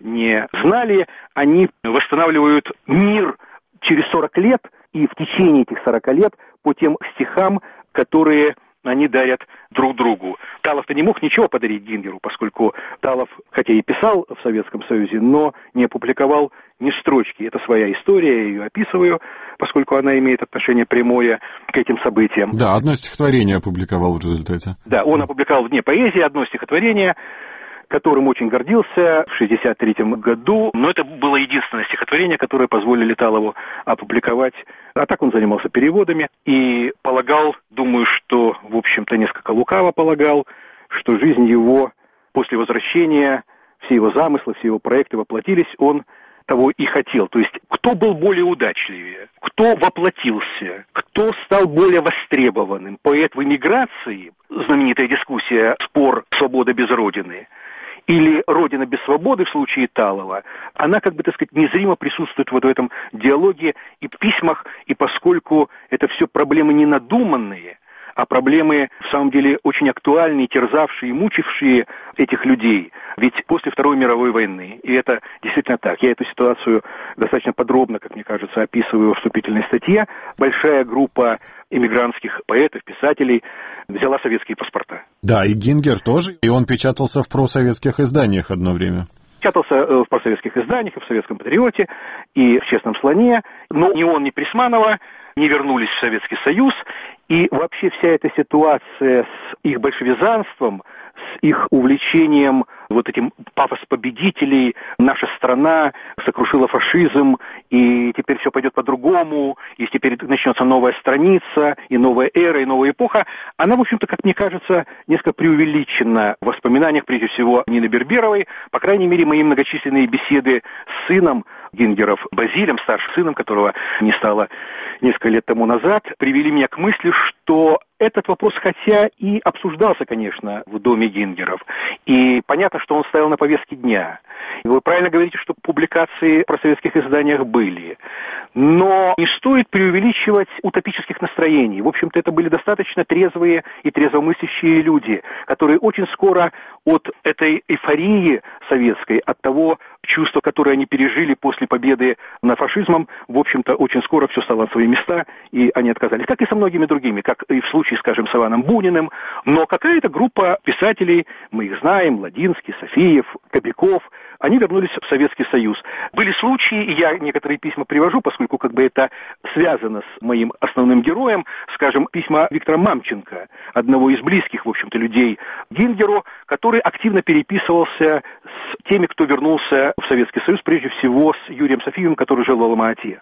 не знали, они восстанавливают мир через 40 лет и в течение этих 40 лет по тем стихам, которые они дарят друг другу. Талов-то не мог ничего подарить Гингеру, поскольку Талов, хотя и писал в Советском Союзе, но не опубликовал ни строчки. Это своя история, я ее описываю, поскольку она имеет отношение прямое к этим событиям. Да, одно стихотворение опубликовал в результате. Да, он опубликовал в «Дне поэзии» одно стихотворение, которым очень гордился в 1963 году, но это было единственное стихотворение, которое позволили Талову опубликовать. А так он занимался переводами и полагал, думаю, что, в общем-то, несколько лукаво полагал, что жизнь его после возвращения, все его замыслы, все его проекты воплотились, он того и хотел. То есть, кто был более удачливее, кто воплотился, кто стал более востребованным, поэт в эмиграции, знаменитая дискуссия «Спор свобода без родины», или «Родина без свободы» в случае Талова, она, как бы, так сказать, незримо присутствует вот в этом диалоге и в письмах, и поскольку это все проблемы не надуманные, а проблемы, в самом деле, очень актуальные, терзавшие и мучившие этих людей. Ведь после Второй мировой войны, и это действительно так, я эту ситуацию достаточно подробно, как мне кажется, описываю в вступительной статье, большая группа эмигрантских поэтов, писателей взяла советские паспорта. Да, и Гингер тоже, и он печатался в просоветских изданиях одно время. Печатался в просоветских изданиях, и в «Советском патриоте», и в «Честном слоне», но ни он, ни Присманова не вернулись в Советский Союз, и вообще вся эта ситуация с их большевизанством, с их увлечением вот этим пафос победителей, наша страна сокрушила фашизм, и теперь все пойдет по-другому, и теперь начнется новая страница, и новая эра, и новая эпоха, она, в общем-то, как мне кажется, несколько преувеличена в воспоминаниях, прежде всего, Нины Берберовой. По крайней мере, мои многочисленные беседы с сыном Гингеров, Базилем, старшим сыном, которого не стало несколько лет тому назад, привели меня к мысли, что этот вопрос, хотя и обсуждался, конечно, в доме Гингеров, и понятно, что он стоял на повестке дня. И вы правильно говорите, что публикации в просоветских изданиях были. Но не стоит преувеличивать утопических настроений. В общем-то, это были достаточно трезвые и трезвомыслящие люди, которые очень скоро от этой эйфории советской, от того чувства, которое они пережили после победы над фашизмом, в общем-то, очень скоро все стало на свои места, и они отказались. Как и со многими другими, как и в случае, скажем, с Иваном Буниным. Но какая-то группа писателей, мы их знаем, Ладинский, Софиев, Кобяков, они вернулись в Советский Союз. Были случаи, и я некоторые письма привожу, поскольку как бы это связано с моим основным героем, скажем, письма Виктора Мамченко, одного из близких, в общем-то, людей Гингеру, который активно переписывался с теми, кто вернулся в Советский Союз, прежде всего с Юрием Софиевым, который жил в Алма-Ате.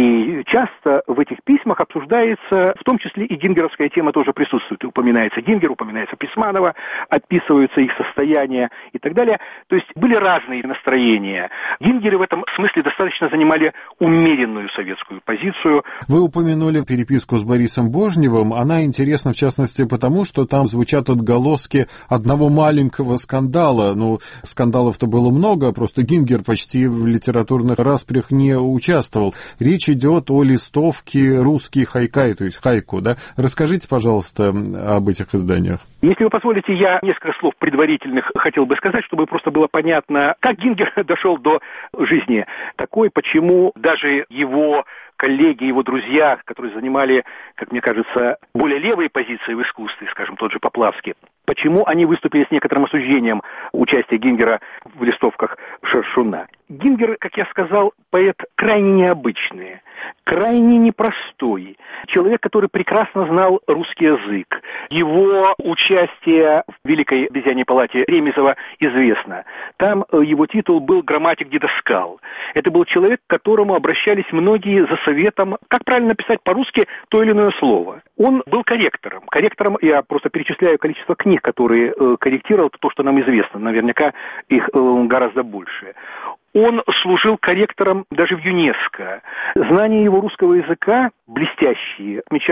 И часто в этих письмах обсуждается, в том числе и гингеровская тема тоже присутствует. Упоминается Гингер, упоминается Присманова, описываются их состояния и так далее. То есть были разные настроения. Гингеры в этом смысле достаточно занимали умеренную советскую позицию. Вы упомянули переписку с Борисом Божневым. Она интересна, в частности, потому, что там звучат отголоски одного маленького скандала. Ну, скандалов-то было много, просто Гингер почти в литературных распрях не участвовал. Речь идет о листовке «Русский хайкай», то есть хайку, да? Расскажите, пожалуйста, об этих изданиях. Если вы позволите, я несколько слов предварительных хотел бы сказать, чтобы просто было понятно, как Гингер дошел до жизни такой, почему даже его коллеги, его друзья, которые занимали, как мне кажется, более левые позиции в искусстве, скажем, тот же Поплавский, почему они выступили с некоторым осуждением участия Гингера в листовках Шершуна. Гингер, как я сказал, поэт крайне необычный, крайне непростой. Человек, который прекрасно знал русский язык. Его участие в Великой обезьяньей палате Ремезова известно. Там его титул был «Грамматик-дидασκал». Это был человек, к которому обращались многие за советом, как правильно написать по-русски то или иное слово. Он был корректором. Корректором, я просто перечисляю количество книг, которые корректировал, то, что нам известно. Наверняка их гораздо больше. Он служил корректором даже в ЮНЕСКО. Знания его русского языка блестящие. Отмечали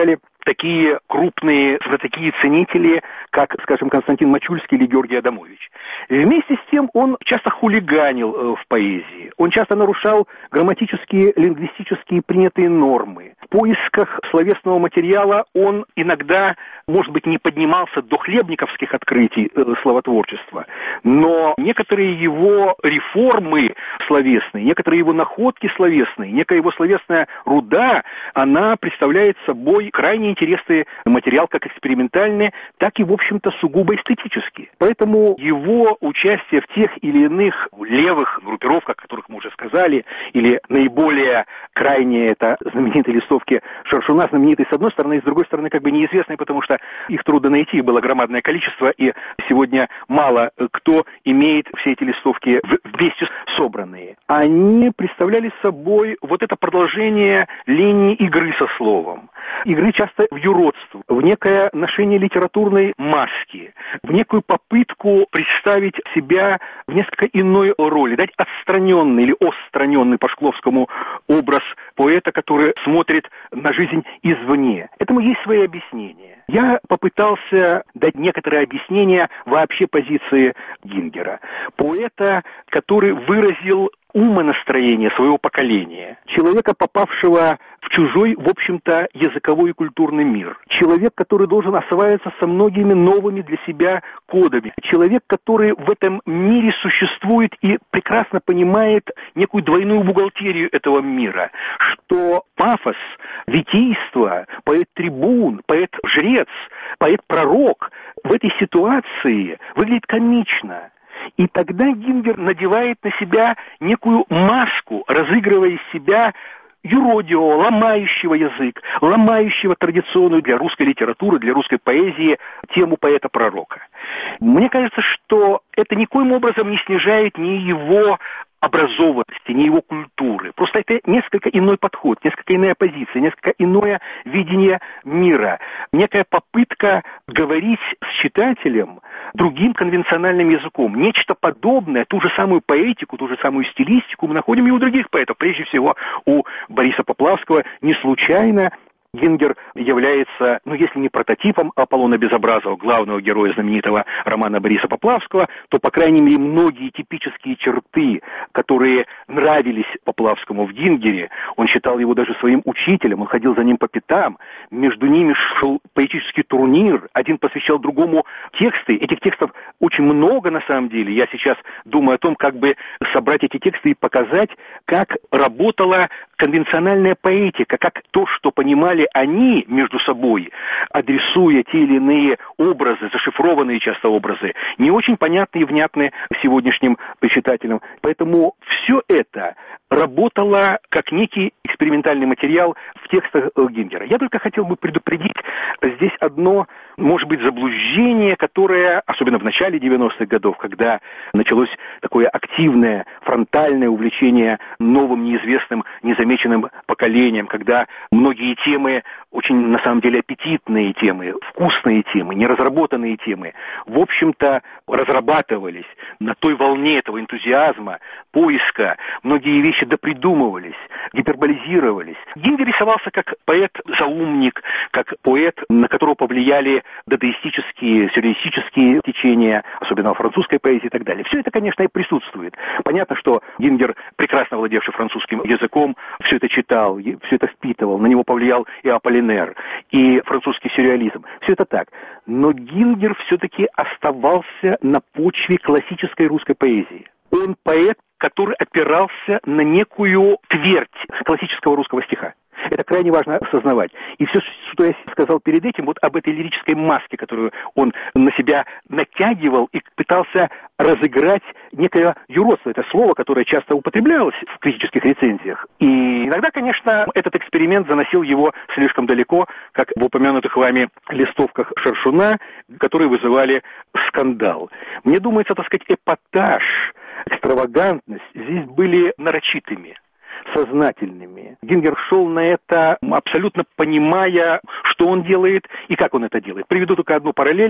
такие крупные знатоки и ценители, как, скажем, Константин Мачульский или Георгий Адамович. Вместе с тем он часто хулиганил в поэзии. Он часто нарушал грамматические, лингвистические принятые нормы. В поисках словесного материала он иногда, может быть, не поднимался до хлебниковских открытий словотворчества, но некоторые его реформы словесные, некоторые его находки словесные, некая его словесная руда, она представляет собой крайне интересный материал, как экспериментальный, так и, в общем-то, сугубо эстетический. Поэтому его участие в тех или иных левых группировках, о которых мы уже сказали, или наиболее крайние, это знаменитые листовки Шершуна, знаменитые с одной стороны, и с другой стороны как бы неизвестные, потому что их трудно найти, было громадное количество, и сегодня мало кто имеет все эти листовки вместе собранные. Они представляли собой вот это продолжение линии игры со словом. Игры часто в юродство, в некое ношение литературной маски, в некую попытку представить себя в несколько иной роли, дать отстраненный или отстраненный по Шкловскому образ поэта, который смотрит на жизнь извне. Этому есть свои объяснения. Я попытался дать некоторые объяснения вообще позиции Гингера. Поэта, который выразил умонастроение своего поколения. Человека, попавшего в чужой, в общем-то, языковой и культурный мир. Человек, который должен осваиваться со многими новыми для себя кодами. Человек, который в этом мире существует и прекрасно понимает некую двойную бухгалтерию этого мира. Что пафос, витийство, поэт-трибун, поэт-жрец, поэт-пророк в этой ситуации выглядит комично. И тогда Гингер надевает на себя некую маску, разыгрывая из себя юродивого, ломающего язык, ломающего традиционную для русской литературы, для русской поэзии тему поэта-пророка. Мне кажется, что это никоим образом не снижает ни его образованности, ни его культуры. Просто это несколько иной подход, несколько иная позиция, несколько иное видение мира. Некая попытка говорить с читателем другим конвенциональным языком. Нечто подобное, ту же самую поэтику, ту же самую стилистику мы находим и у других поэтов. Прежде всего, у Бориса Поплавского. Не случайно Гингер является, если не прототипом Аполлона Безобразова, главного героя знаменитого романа Бориса Поплавского, то, по крайней мере, многие типические черты, которые нравились Поплавскому в Гингере, он считал его даже своим учителем, он ходил за ним по пятам, между ними шел поэтический турнир, один посвящал другому тексты. Этих текстов очень много на самом деле. Я сейчас думаю о том, как бы собрать эти тексты и показать, как работала конвенциональная поэтика, как то, что понимали они между собой, адресуя те или иные образы, зашифрованные часто образы, не очень понятные и внятные сегодняшним читателям. Поэтому все это работало как некий экспериментальный материал в текстах Гингера. Я только хотел бы предупредить здесь одно, может быть, заблуждение, которое, особенно в начале 90-х годов, когда началось такое активное, фронтальное увлечение новым, неизвестным, незамеченным поколением, когда многие темы, очень, на самом деле, аппетитные темы, вкусные темы, неразработанные темы, в общем-то, разрабатывались на той волне этого энтузиазма, поиска, многие вещи допридумывались, гиперболизировались. Гингер рисовался как поэт-заумник, как поэт, на которого повлияли дадаистические, сюрреалистические течения, особенно французской поэзии и так далее. Все это, конечно, и присутствует. Понятно, что Гингер, прекрасно владевший французским языком, все это читал, все это впитывал, на него повлиял и Аполлинер, и французский сюрреализм. Все это так. Но Гингер все-таки оставался на почве классической русской поэзии. Он поэт, который опирался на некую твердь классического русского стиха. Это крайне важно осознавать. И все, что я сказал перед этим, вот об этой лирической маске, которую он на себя натягивал и пытался разыграть некое юродство. Это слово, которое часто употреблялось в критических рецензиях. И иногда, конечно, этот эксперимент заносил его слишком далеко, как в упомянутых вами листовках Шершуна, которые вызывали скандал. Мне думается, так сказать, эпатаж, экстравагантность здесь были нарочитыми, сознательными. Гингер шел на это, абсолютно понимая, что он делает и как он это делает. Приведу только одну параллель.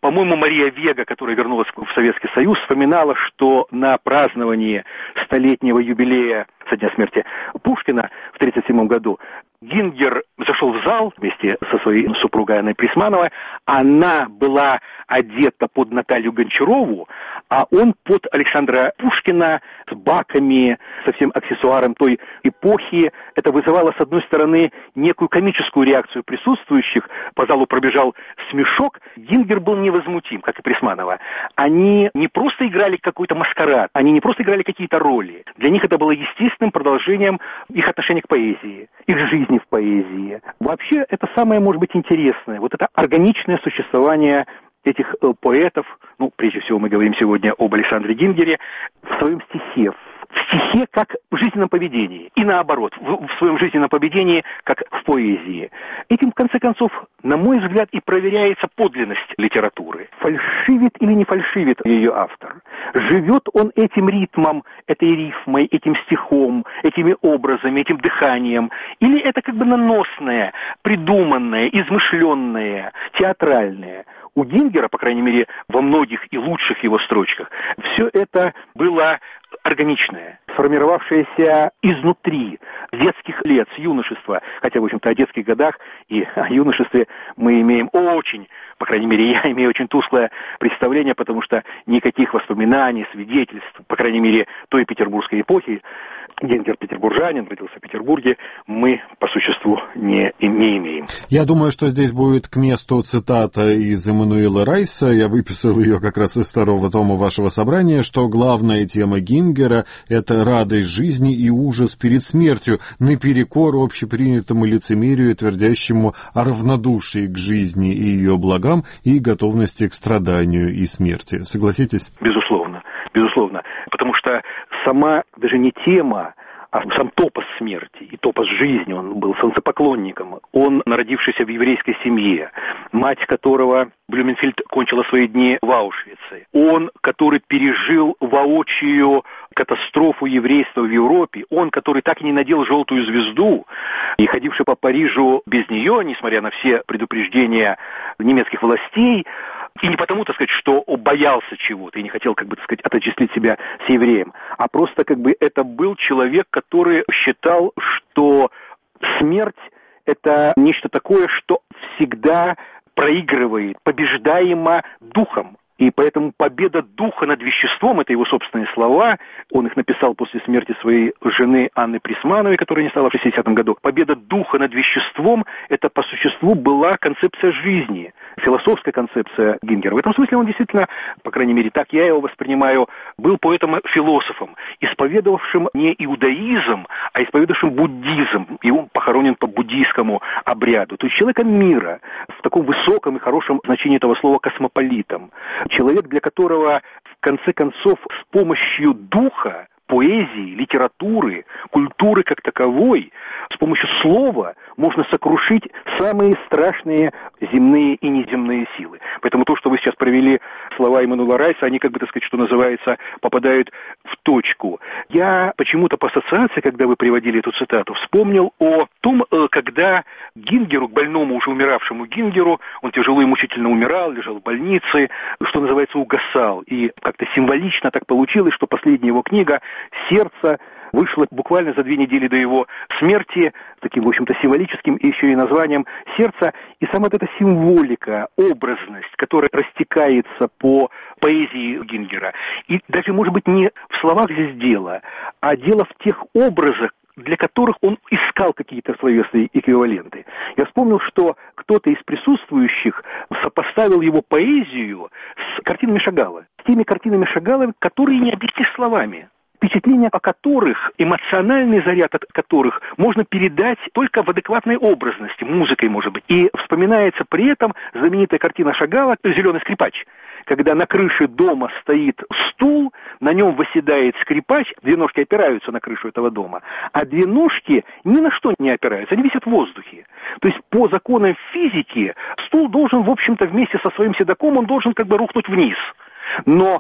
По-моему, Мария Вега, которая вернулась в Советский Союз, вспоминала, что на праздновании столетнего юбилея со дня смерти Пушкина в 1937 году Гингер зашел в зал вместе со своей супругой Анной Присмановой. Она была одета под Наталью Гончарову, а он под Александра Пушкина с баками, со всем аксессуаром той эпохи. Это вызывало, с одной стороны, некую комическую реакцию присутствующих. По залу пробежал смешок. Гингер был невозмутим, как и Присманова. Они не просто играли какой-то маскарад, они не просто играли какие-то роли. Для них это было естественным продолжением их отношения к поэзии, их жизни в поэзии. Вообще, это самое, может быть, интересное. Вот это органичное существование этих поэтов, прежде всего мы говорим сегодня об Александре Гингере, в своем стихе. В стихе как в жизненном поведении. И наоборот, в своем жизненном поведении как в поэзии. Этим, в конце концов, на мой взгляд, и проверяется подлинность литературы. Фальшивит или не фальшивит ее автор? Живет он этим ритмом, этой рифмой, этим стихом, этими образами, этим дыханием? Или это как бы наносное, придуманное, измышленное, театральное? У Гингера, по крайней мере, во многих и лучших его строчках, все это было органичное, сформировавшееся изнутри, с детских лет, с юношества. Хотя, в общем-то, о детских годах и о юношестве мы имеем очень, по крайней мере, я имею очень тусклое представление, потому что никаких воспоминаний, свидетельств, по крайней мере, той петербургской эпохи, Гингер петербуржанин, родился в Петербурге, мы по существу не имеем. Я думаю, что здесь будет к месту цитата из Эммануила Райса, я выписал ее как раз из второго тома вашего собрания, что главная тема Гингера — это радость жизни и ужас перед смертью, наперекор общепринятому лицемерию, твердящему о равнодушии к жизни и ее благам и готовности к страданию и смерти. Согласитесь? Безусловно, потому что сама даже не тема, а сам топос смерти и топос жизни, он был солнцепоклонником, он, родившийся в еврейской семье, мать которого, Блюменфельд, кончила свои дни в Аушвице, он, который пережил воочию катастрофу еврейства в Европе, он, который так и не надел желтую звезду и ходивший по Парижу без нее, несмотря на все предупреждения немецких властей, и не потому, так сказать, что боялся чего-то и не хотел, отождествить себя с евреем, а просто, это был человек, который считал, что смерть — это нечто такое, что всегда проигрывает, побеждаемо духом. И поэтому победа духа над веществом, это его собственные слова, он их написал после смерти своей жены Анны Присмановой, которая не стала в 60-м году. Победа духа над веществом, это по существу была концепция жизни, философская концепция Гингера. В этом смысле он действительно, по крайней мере, так я его воспринимаю, был поэтом-философом, исповедовавшим не иудаизм, а исповедовавшим буддизм. И он похоронен по буддийскому обряду. То есть человеком мира, в таком высоком и хорошем значении этого слова космополитом. Человек, для которого, в конце концов, с помощью духа, поэзии, литературы, культуры как таковой, с помощью слова можно сокрушить самые страшные земные и неземные силы. Поэтому то, что вы сейчас провели слова Эммануила Райса, они, что называется, попадают в точку. Я почему-то по ассоциации, когда вы приводили эту цитату, вспомнил о том, когда Гингеру, к больному, уже умиравшему Гингеру, он тяжело и мучительно умирал, лежал в больнице, что называется, угасал. И как-то символично так получилось, что последняя его книга «Сердце» вышла буквально за 2 недели до его смерти, таким, в общем-то, символическим еще и названием «Сердце». И сама эта символика, образность, которая растекается по поэзии Гингера. И даже, может быть, не в словах здесь дело, а дело в тех образах, для которых он искал какие-то словесные эквиваленты. Я вспомнил, что кто-то из присутствующих сопоставил его поэзию с картинами Шагала. С теми картинами Шагала, которые не объяснишь словами. Впечатления о которых, эмоциональный заряд от которых можно передать только в адекватной образности, музыкой, может быть. И вспоминается при этом знаменитая картина Шагала «Зеленый скрипач», когда на крыше дома стоит стул, на нем восседает скрипач, 2 ножки опираются на крышу этого дома, а 2 ножки ни на что не опираются, они висят в воздухе. То есть по законам физики стул должен, в общем-то, вместе со своим седаком, он должен рухнуть вниз. Но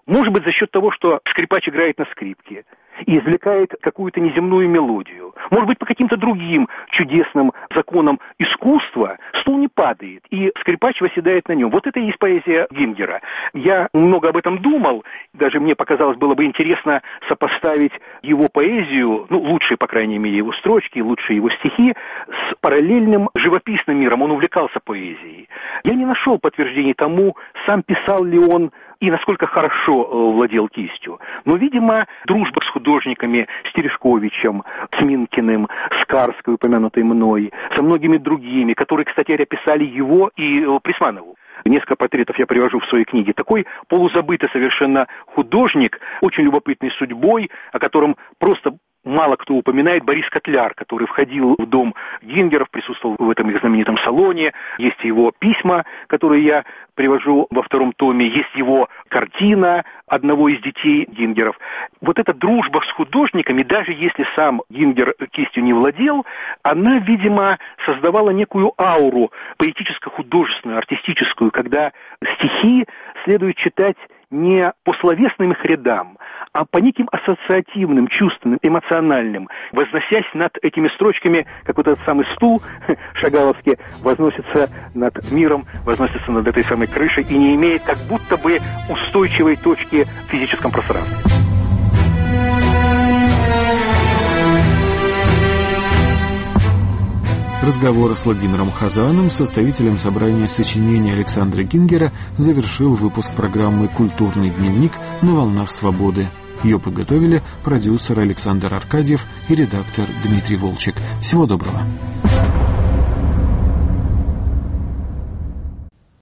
Может быть, за счет того, что скрипач играет на скрипке и извлекает какую-то неземную мелодию. Может быть, по каким-то другим чудесным законам искусства стул не падает, и скрипач восседает на нем. Вот это и есть поэзия Гингера. Я много об этом думал, даже мне показалось, было бы интересно сопоставить его поэзию, лучшие, по крайней мере, его строчки, лучшие его стихи, с параллельным живописным миром. Он увлекался поэзией. Я не нашел подтверждений тому, сам писал ли он и насколько хорошо владел кистью. Но, видимо, дружба с художниками, с Терешковичем, с Минкиным, с Карской, упомянутой мной, со многими другими, которые, кстати, описали его и Присманову. Несколько портретов я привожу в своей книге. Такой полузабытый совершенно художник, очень любопытной судьбой, о котором просто мало кто упоминает, Борис Котляр, который входил в дом Гингеров, присутствовал в этом их знаменитом салоне. Есть его письма, которые я привожу во втором томе. Есть его картина одного из детей Гингеров. Вот эта дружба с художниками, даже если сам Гингер кистью не владел, она, видимо, создавала некую ауру поэтическо-художественную, артистическую, когда стихи следует читать не по словесным их рядам, а по неким ассоциативным, чувственным, эмоциональным, возносясь над этими строчками, как вот этот самый стул шагаловский возносится над миром, возносится над этой самой крышей и не имеет как будто бы устойчивой точки в физическом пространстве. Разговор с Владимиром Хазаном, составителем собрания сочинений Александра Гингера, завершил выпуск программы «Культурный дневник» на волнах свободы. Ее подготовили продюсер Александр Аркадьев и редактор Дмитрий Волчек. Всего доброго.